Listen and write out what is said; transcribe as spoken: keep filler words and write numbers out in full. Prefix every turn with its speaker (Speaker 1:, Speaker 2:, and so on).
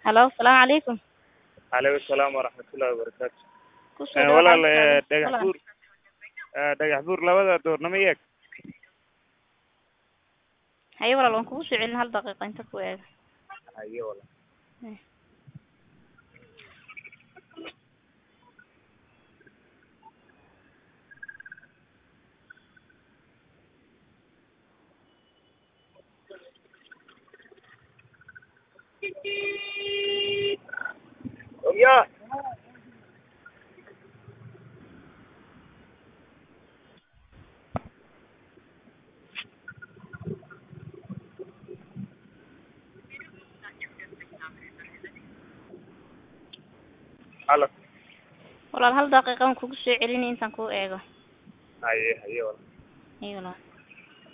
Speaker 1: Hello, السلام عليكم.
Speaker 2: عليكم السلام ورحمة الله وبركاته.
Speaker 1: Kusoo
Speaker 2: أنا
Speaker 1: dhawaad
Speaker 2: ولا
Speaker 1: halkan.
Speaker 2: دقح
Speaker 1: Walaal.
Speaker 2: بور دقح بور لبدا دور نميك.
Speaker 1: Haye walaal waan kugu soo celin hal daqiiqo inta ku eeg.
Speaker 2: أيه والله.
Speaker 1: Eh.
Speaker 2: يا هلا.
Speaker 1: Walaal hal daqiiqo waan kugu soo celin intaan ku eego.
Speaker 2: أيه أيه والله.
Speaker 1: Haye walaal.